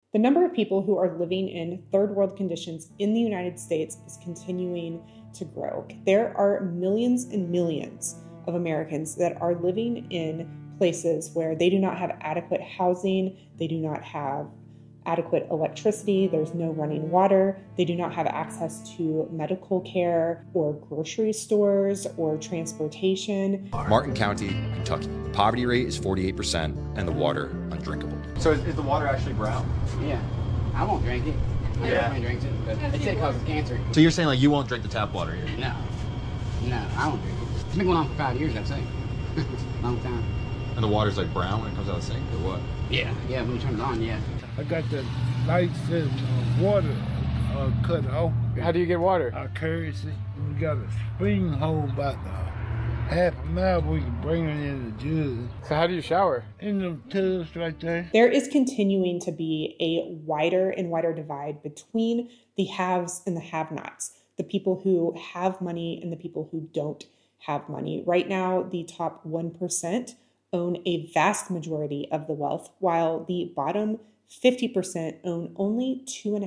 The number of people who are living in third world conditions in the United States is continuing to grow. There are millions and millions of Americans that are living in places where they do not have adequate housing, they do not have adequate electricity, there's no running water, they do not have access to medical care or grocery stores or transportation. Martin County, Kentucky. The poverty rate is 48% and the water undrinkable. So is the water actually brown? Yeah. I won't drink it. My girlfriend drinks it, but they say it causes cancer. So you're saying like you won't drink the tap water here? No. No, I won't drink it. It's been going on for 5 years, I'd say. Long time. And the water's like brown when it comes out of the sink or what? Yeah. Yeah, when you turn it on, yeah. I got the lights and water cut off. How do you get water? I carry it. We got a spring hole about half a mile we can bring it in the jug. So how do you shower? In the tubs right there. There is continuing to be a wider and wider divide between the haves and the have-nots, the people who have money and the people who don't have money. Right now, the top 1% own a vast majority of the wealth, while the bottom 50% own only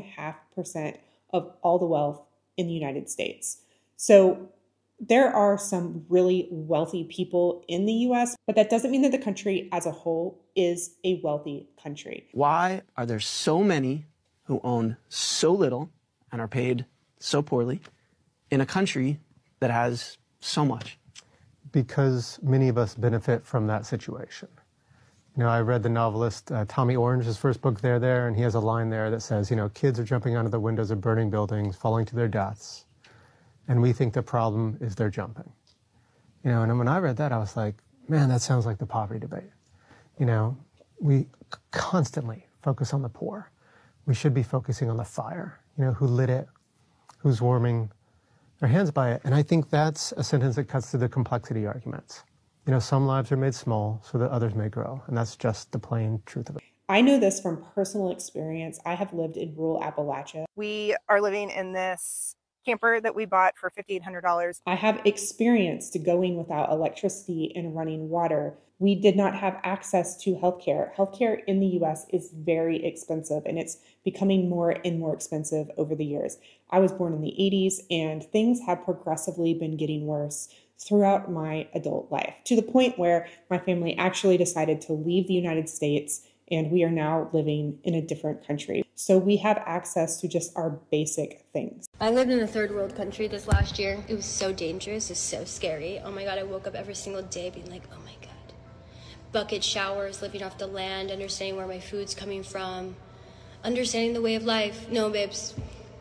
2.5% of all the wealth in the United States. So there are some really wealthy people in the US, but that doesn't mean that the country as a whole is a wealthy country. Why are there so many who own so little and are paid so poorly in a country that has so much? Because many of us benefit from that situation. You know, I read the novelist Tommy Orange's first book, There, and he has a line there that says, you know, kids are jumping out of the windows of burning buildings, falling to their deaths, and we think the problem is they're jumping. You know, and when I read that, I was like, man, that sounds like the poverty debate. You know, we constantly focus on the poor. We should be focusing on the fire. You know, who lit it, who's warming their hands by it. And I think that's a sentence that cuts through the complexity arguments. You know, some lives are made small so that others may grow. And that's just the plain truth of it. I know this from personal experience. I have lived in rural Appalachia. We are living in this camper that we bought for $5,800. I have experienced going without electricity and running water. We did not have access to healthcare. Healthcare in the US is very expensive, and it's becoming more and more expensive over the years. I was born in the 80s, and things have progressively been getting worse throughout my adult life, to the point where my family actually decided to leave the United States, and we are now living in a different country. So we have access to just our basic things. I lived in a third world country this last year. It was so dangerous, it was so scary. Oh my God, I woke up every single day being like, oh my God. Bucket showers, living off the land, understanding where my food's coming from, understanding the way of life. No, babes,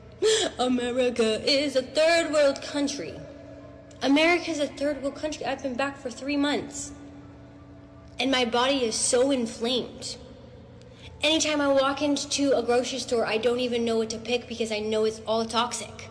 America is a third world country. America is a third world country. I've been back for 3 months, and my body is so inflamed. Anytime I walk into a grocery store, I don't even know what to pick because I know it's all toxic.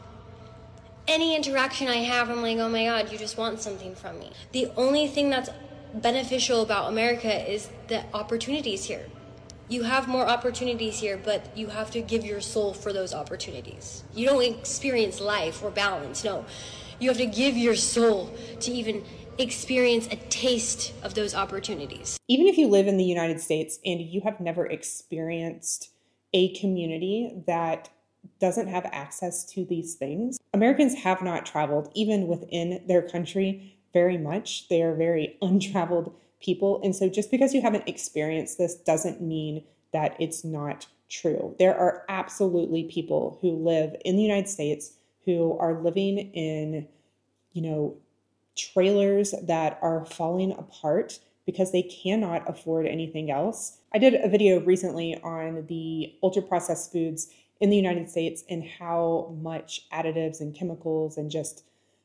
Any interaction I have, I'm like, oh my God, you just want something from me. The only thing that's beneficial about America is the opportunities here. You have more opportunities here, but you have to give your soul for those opportunities. You don't experience life or balance, no. You have to give your soul to even experience a taste of those opportunities. Even if you live in the United States and you have never experienced a community that doesn't have access to these things, Americans have not traveled, even within their country, very much. They are very untraveled people. And so just because you haven't experienced this doesn't mean that it's not true. There are absolutely people who live in the United States who are living in, you know, trailers that are falling apart because they cannot afford anything else. I did a video recently on the ultra-processed foods in the United States and how much additives and chemicals and just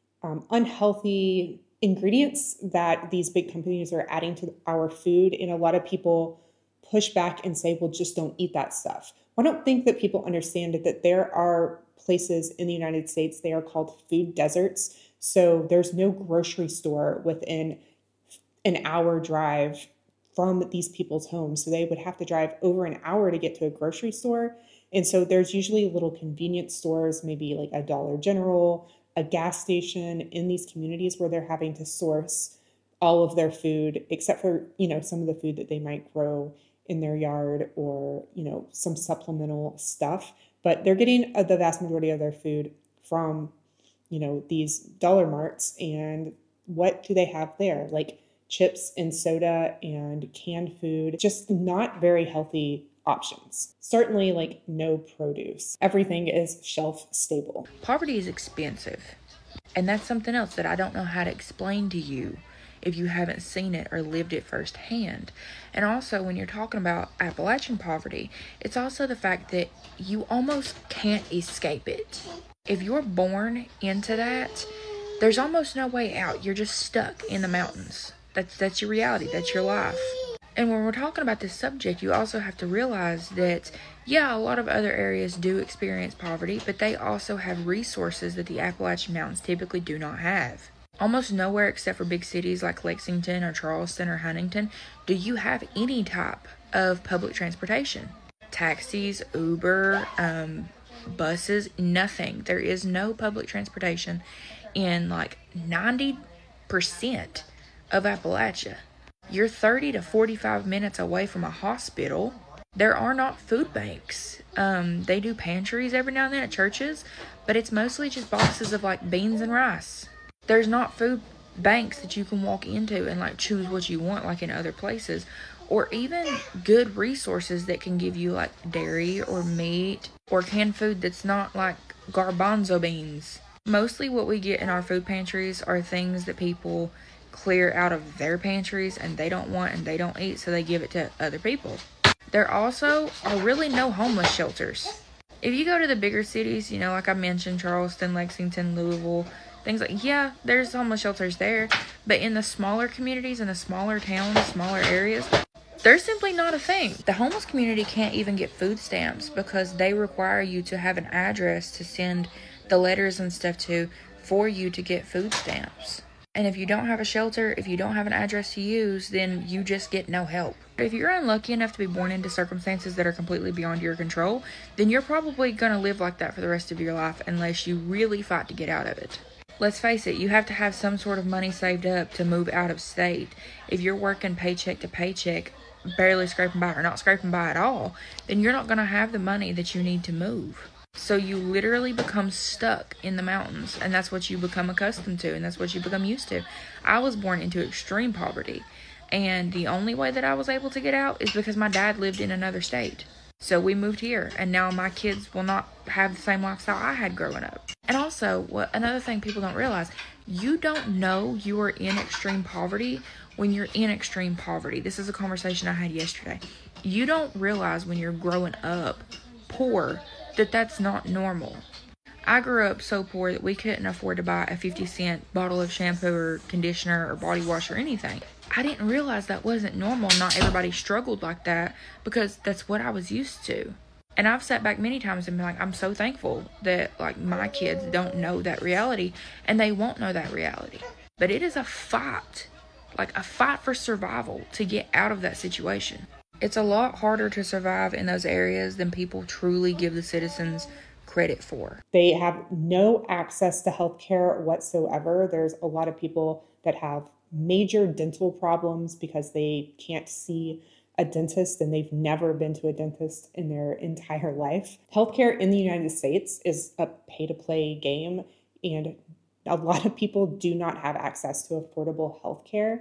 unhealthy ingredients that these big companies are adding to our food. And a lot of people push back and say, well, just don't eat that stuff. I don't think that people understand that there are places in the United States, they are called food deserts. So there's no grocery store within an hour drive from these people's homes. So they would have to drive over an hour to get to a grocery store. And so there's usually little convenience stores, maybe like a Dollar General, a gas station in these communities where they're having to source all of their food, except for, you know, some of the food that they might grow in their yard or, some supplemental stuff. But they're getting the vast majority of their food from, these dollar marts. And what do they have there? Like chips and soda and canned food, just not very healthy options. Certainly like no produce. Everything is shelf stable. Poverty is expensive. And that's something else that I don't know how to explain to you if you haven't seen it or lived it firsthand. And also, when you're talking about Appalachian poverty, it's also the fact that you almost can't escape it. If you're born into that, there's almost no way out. You're just stuck in the mountains. That's your reality. That's your life. And when we're talking about this subject, you also have to realize that, yeah, a lot of other areas do experience poverty, but they also have resources that the Appalachian Mountains typically do not have. Almost nowhere except for big cities like Lexington or Charleston or Huntington do you have any type of public transportation. Taxis, Uber, buses, nothing. There is no public transportation in like 90% of Appalachia. You're 30 to 45 minutes away from a hospital. There are not food banks. They do pantries every now and then at churches, but it's mostly just boxes of like beans and rice. There's not food banks that you can walk into and like choose what you want like in other places, or even good resources that can give you like dairy or meat or canned food that's not like garbanzo beans. Mostly what we get in our food pantries are things that people clear out of their pantries and they don't want and they don't eat, so they give it to other people. There also are really no homeless shelters. If you go to the bigger cities, like I mentioned, Charleston, Lexington, Louisville, things like, yeah, there's homeless shelters there, but in the smaller communities, in the smaller towns, smaller areas, there's simply not a thing. The homeless community can't even get food stamps because they require you to have an address to send the letters and stuff to for you to get food stamps. And if you don't have a shelter, if you don't have an address to use, then you just get no help. If you're unlucky enough to be born into circumstances that are completely beyond your control, then you're probably going to live like that for the rest of your life unless you really fight to get out of it. Let's face it, you have to have some sort of money saved up to move out of state. If you're working paycheck to paycheck, barely scraping by or not scraping by at all, then you're not going to have the money that you need to move. So you literally become stuck in the mountains, and that's what you become accustomed to, and that's what you become used to. I was born into extreme poverty, and the only way that I was able to get out is because my dad lived in another state. So we moved here, and now my kids will not have the same lifestyle I had growing up. And also, another thing people don't realize, you don't know you are in extreme poverty when you're in extreme poverty. This is a conversation I had yesterday. You don't realize when you're growing up poor that that's not normal. I grew up so poor that we couldn't afford to buy a 50-cent bottle of shampoo or conditioner or body wash or anything. I didn't realize that wasn't normal. Not everybody struggled like that because that's what I was used to. And I've sat back many times and been like, I'm so thankful that like my kids don't know that reality, and they won't know that reality. But it is a fight, like a fight for survival to get out of that situation. It's a lot harder to survive in those areas than people truly give the citizens credit for. They have no access to healthcare whatsoever. There's a lot of people that have major dental problems because they can't see a dentist and they've never been to a dentist in their entire life. Healthcare in the United States is a pay-to-play game, and a lot of people do not have access to affordable healthcare.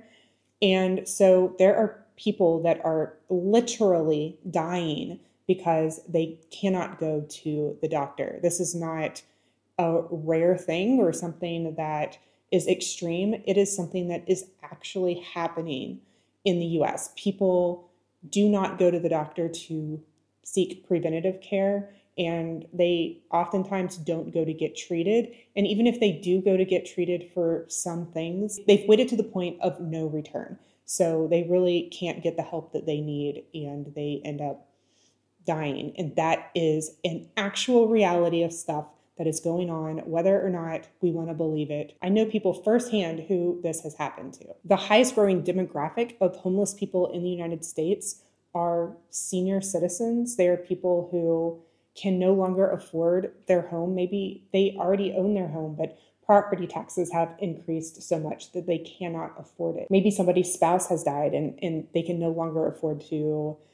And so there are people that are literally dying because they cannot go to the doctor. This is not a rare thing or something that is extreme. It is something that is actually happening in the US. People do not go to the doctor to seek preventative care, and they oftentimes don't go to get treated. And even if they do go to get treated for some things, they've waited to the point of no return. So they really can't get the help that they need, and they end up dying. And that is an actual reality of stuff that is going on, whether or not we want to believe it. I know people firsthand who this has happened to. The highest growing demographic of homeless people in the United States are senior citizens. They are people who can no longer afford their home. Maybe they already own their home, but property taxes have increased so much that they cannot afford it. Maybe somebody's spouse has died and they can no longer afford to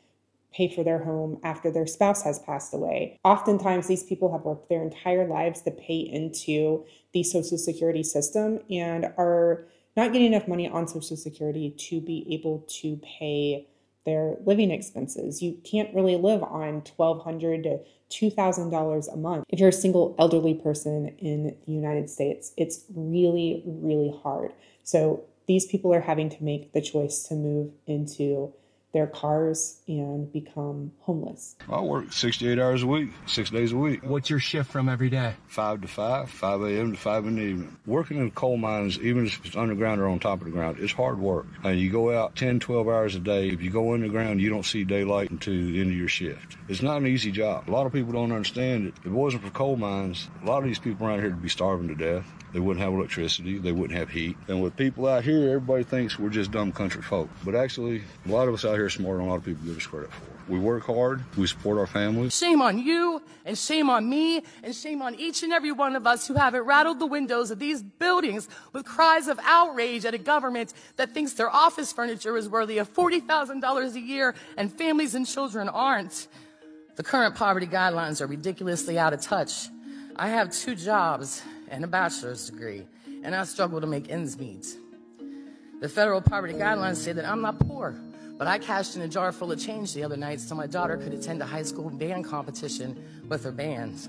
pay for their home after their spouse has passed away. Oftentimes, these people have worked their entire lives to pay into the Social Security system and are not getting enough money on Social Security to be able to pay their living expenses. You can't really live on $1,200 to $2,000 a month. If you're a single elderly person in the United States, it's really, really hard. So these people are having to make the choice to move into their cars and become homeless. I work 68 hours a week, 6 days a week. What's your shift from every day? 5 to 5, 5 a.m. to 5 in the evening. Working in coal mines, even if it's underground or on top of the ground, it's hard work. And you go out 10, 12 hours a day. If you go underground, you don't see daylight until the end of your shift. It's not an easy job. A lot of people don't understand it. If it wasn't for coal mines, a lot of these people around here would be starving to death. They wouldn't have electricity. They wouldn't have heat. And with people out here, everybody thinks we're just dumb country folk. But actually, a lot of us out here are smarter than a lot of people give us credit for. We work hard. We support our families. Shame on you, and shame on me, and shame on each and every one of us who haven't rattled the windows of these buildings with cries of outrage at a government that thinks their office furniture is worthy of $40,000 a year and families and children aren't. The current poverty guidelines are ridiculously out of touch. I have 2 jobs and a bachelor's degree, and I struggle to make ends meet. The federal poverty guidelines say that I'm not poor, but I cashed in a jar full of change the other night so my daughter could attend a high school band competition with her bands.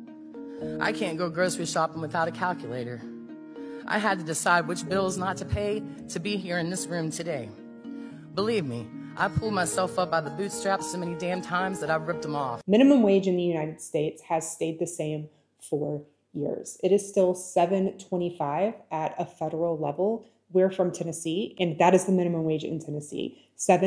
I can't go grocery shopping without a calculator. I had to decide which bills not to pay to be here in this room today. Believe me, I pulled myself up by the bootstraps so many damn times that I've ripped them off. Minimum wage in the United States has stayed the same for years. It is still $7.25 at a federal level. We're from Tennessee, and that is the minimum wage in Tennessee,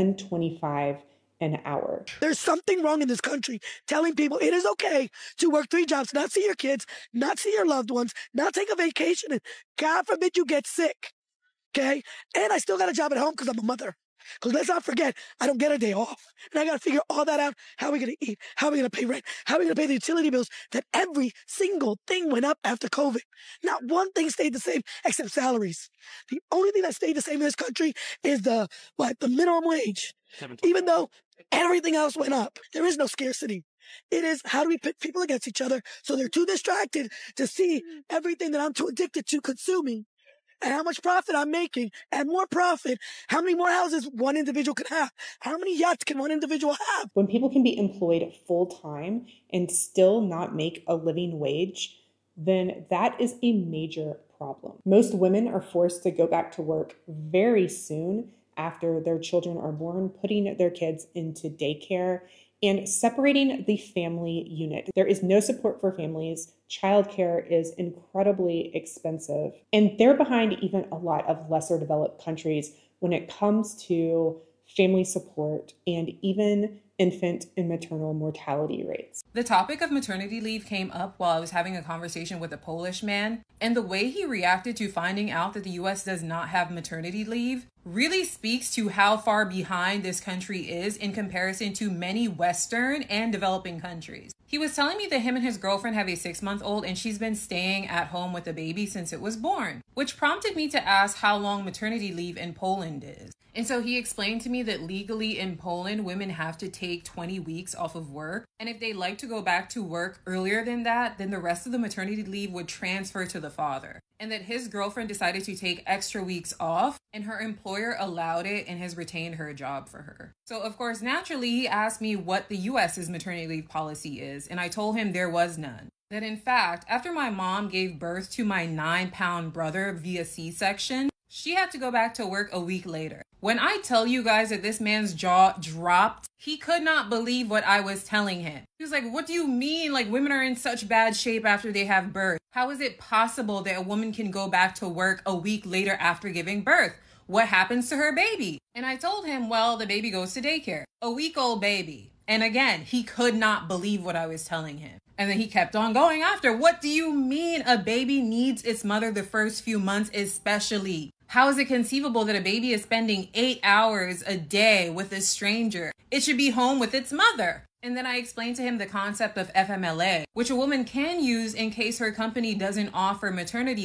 $7.25 an hour. There's something wrong in this country telling people it is okay to work 3 jobs, not see your kids, not see your loved ones, not take a vacation, and God forbid you get sick, okay? And I still got a job at home because I'm a mother. Because let's not forget, I don't get a day off. And I got to figure all that out. How are we going to eat? How are we going to pay rent? How are we going to pay the utility bills? That every single thing went up after COVID. Not one thing stayed the same except salaries. The only thing that stayed the same in this country is the minimum wage. Even though everything else went up, there is no scarcity. It is how do we pit people against each other so they're too distracted to see everything that I'm too addicted to consuming. And how much profit I'm making, and more profit, how many more houses one individual can have, how many yachts can one individual have. When people can be employed full time and still not make a living wage, then that is a major problem. Most women are forced to go back to work very soon after their children are born, putting their kids into daycare and separating the family unit. There is no support for families. Childcare is incredibly expensive, and they're behind even a lot of lesser developed countries when it comes to family support and even infant and maternal mortality rates. The topic of maternity leave came up while I was having a conversation with a Polish man, and the way he reacted to finding out that the US does not have maternity leave really speaks to how far behind this country is in comparison to many Western and developing countries. He was telling me that him and his girlfriend have a 6-month-old and she's been staying at home with the baby since it was born, which prompted me to ask how long maternity leave in Poland is. And so he explained to me that legally in Poland, women have to take 20 weeks off of work. And if they like to go back to work earlier than that, then the rest of the maternity leave would transfer to the father. And that his girlfriend decided to take extra weeks off and her employer allowed it and has retained her job for her. So of course, naturally, he asked me what the US's maternity leave policy is. And I told him there was none. That in fact, after my mom gave birth to my 9-pound brother via C-section, she had to go back to work a week later. When I tell you guys that this man's jaw dropped, he could not believe what I was telling him. He was like, what do you mean? Like, women are in such bad shape after they have birth. How is it possible that a woman can go back to work a week later after giving birth? What happens to her baby? And I told him, well, the baby goes to daycare. A week-old baby. And again, he could not believe what I was telling him. And then he kept on going after, what do you mean a baby needs its mother the first few months especially? How is it conceivable that a baby is spending 8 hours a day with a stranger? It should be home with its mother. And then I explained to him the concept of FMLA, which a woman can use in case her company doesn't offer maternity leave.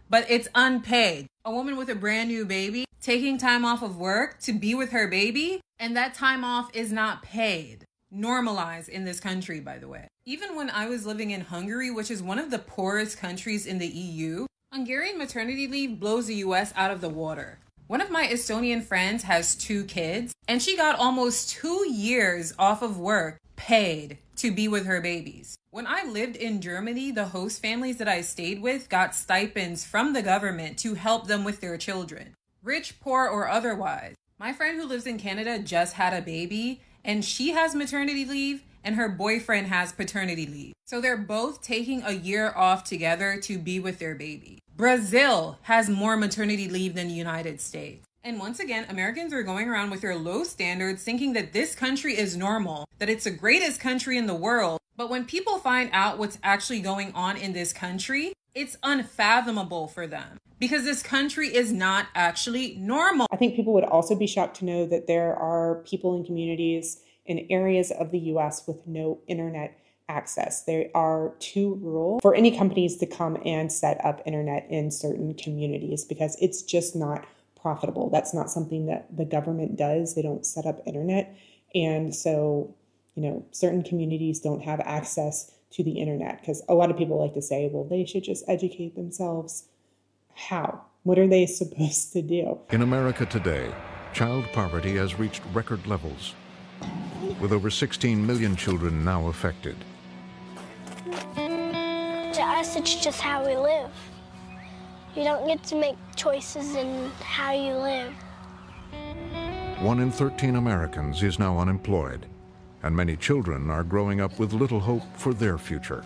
but it's unpaid. A woman with a brand new baby taking time off of work to be with her baby, and that time off is not paid. Normalized in this country, by the way. Even when I was living in Hungary, which is one of the poorest countries in the EU, Hungarian maternity leave blows the US out of the water. One of my Estonian friends has 2 kids, and she got almost 2 years off of work paid to be with her babies. When I lived in Germany, the host families that I stayed with got stipends from the government to help them with their children, rich, poor, or otherwise. My friend who lives in Canada just had a baby, and she has maternity leave, and her boyfriend has paternity leave. So they're both taking a year off together to be with their baby. Brazil has more maternity leave than the United States. And once again, Americans are going around with their low standards thinking that this country is normal, that it's the greatest country in the world. But when people find out what's actually going on in this country, it's unfathomable for them because this country is not actually normal. I think people would also be shocked to know that there are people in communities in areas of the US with no internet access. They are too rural for any companies to come and set up internet in certain communities because it's just not profitable. That's not something that the government does. They don't set up internet. And so, certain communities don't have access to the internet because a lot of people like to say, well, they should just educate themselves. How? What are they supposed to do? In America today, child poverty has reached record levels, with over 16 million children now affected. To us, it's just how we live. You don't get to make choices in how you live. 1 in 13 Americans is now unemployed, and many children are growing up with little hope for their future.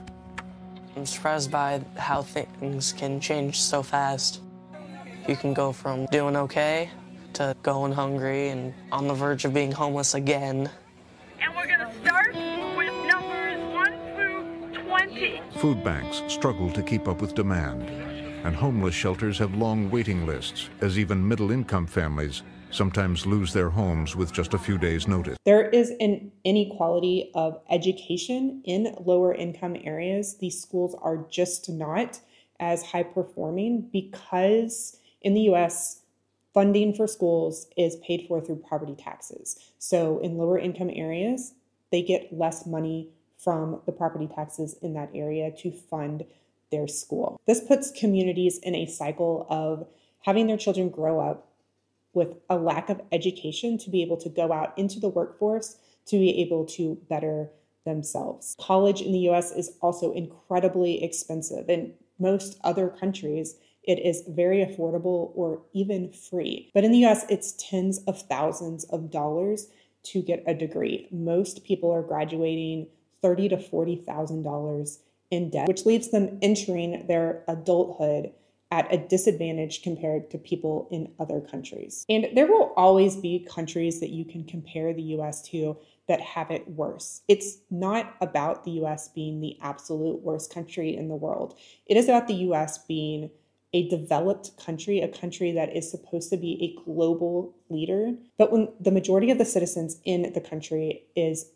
I'm surprised by how things can change so fast. You can go from doing okay to going hungry and on the verge of being homeless again. And we're going to start with numbers 1 through 20. Food banks struggle to keep up with demand, and homeless shelters have long waiting lists, as even middle-income families sometimes lose their homes with just a few days' notice. There is an inequality of education in lower income areas. These schools are just not as high performing because in the US, funding for schools is paid for through property taxes. So in lower income areas, they get less money from the property taxes in that area to fund their school. This puts communities in a cycle of having their children grow up with a lack of education to be able to go out into the workforce, to be able to better themselves. College in the US is also incredibly expensive. In most other countries, it is very affordable or even free. But in the US, it's tens of thousands of dollars to get a degree. Most people are graduating $30,000 to $40,000 in debt, which leaves them entering their adulthood at a disadvantage compared to people in other countries. And there will always be countries that you can compare the US to that have it worse. It's not about the US being the absolute worst country in the world. It is about the US being a developed country, a country that is supposed to be a global leader. But when the majority of the citizens in the country is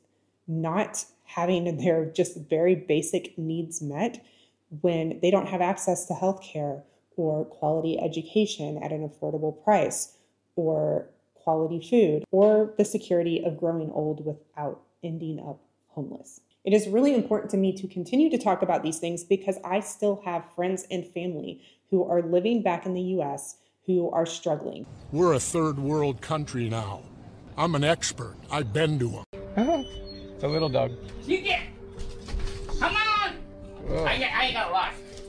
not having their just very basic needs met, when they don't have access to healthcare or quality education at an affordable price, or quality food, or the security of growing old without ending up homeless. It is really important to me to continue to talk about these things because I still have friends and family who are living back in the US who are struggling. We're a third world country now. I'm an expert. I've been to them. It's a little dog. You get. Come on. Oh. I ain't got a lot.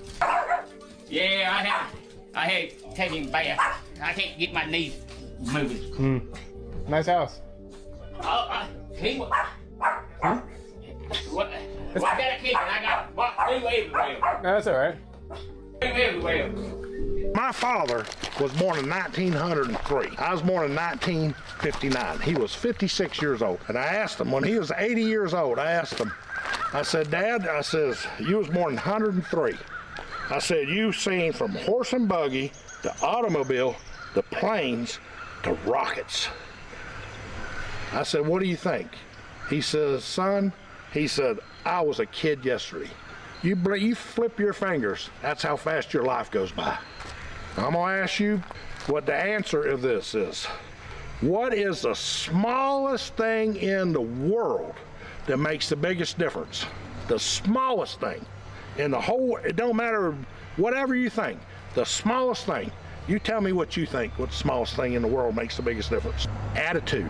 Yeah, I hate taking baths. I can't get my knees moving. Nice house. He was. Huh? What? I got a kid and I got two everywhere. No, that's all right. Two everywhere. My father was born in 1903. I was born in 1959. He was 56 years old. And I asked him, when he was 80 years old, I asked him, I said, Dad, I says, you was born in 103. I said, you've seen from horse and buggy to automobile to planes to rockets. I said, what do you think? He says, son, he said, I was a kid yesterday. You flip your fingers. That's how fast your life goes by. I'm going to ask you what the answer of this is. What is the smallest thing in the world that makes the biggest difference? The smallest thing in the whole, it don't matter whatever you think, the smallest thing. You tell me what you think, what the smallest thing in the world makes the biggest difference. Attitude.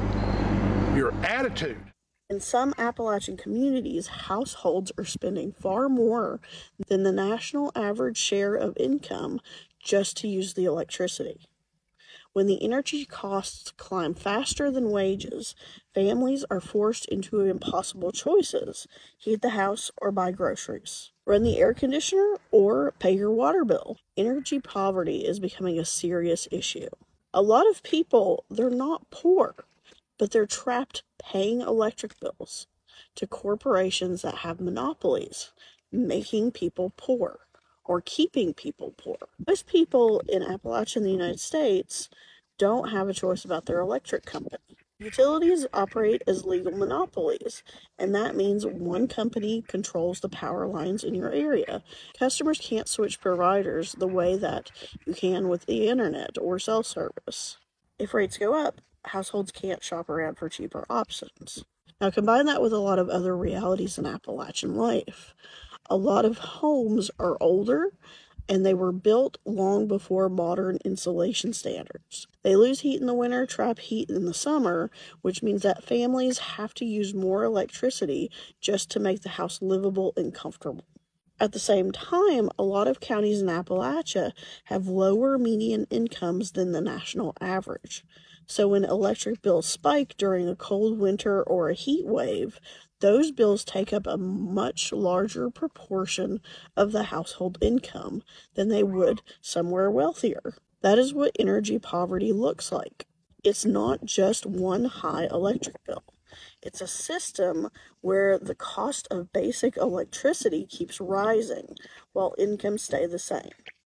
Your attitude. In some Appalachian communities, households are spending far more than the national average share of income just to use the electricity. When the energy costs climb faster than wages, families are forced into impossible choices: heat the house or buy groceries, run the air conditioner or pay your water bill. Energy poverty is becoming a serious issue. A lot of people, they're not poor, but they're trapped paying electric bills to corporations that have monopolies, making people poor or keeping people poor. Most people in Appalachia in the United States don't have a choice about their electric company. Utilities operate as legal monopolies, and that means one company controls the power lines in your area. Customers can't switch providers the way that you can with the internet or cell service. If rates go up, households can't shop around for cheaper options. Now combine that with a lot of other realities in Appalachian life. A lot of homes are older, and they were built long before modern insulation standards. They lose heat in the winter, trap heat in the summer, which means that families have to use more electricity just to make the house livable and comfortable. At the same time, a lot of counties in Appalachia have lower median incomes than the national average. So when electric bills spike during a cold winter or a heat wave, those bills take up a much larger proportion of the household income than they would somewhere wealthier. That is what energy poverty looks like. It's not just one high electric bill. It's a system where the cost of basic electricity keeps rising while incomes stay the same.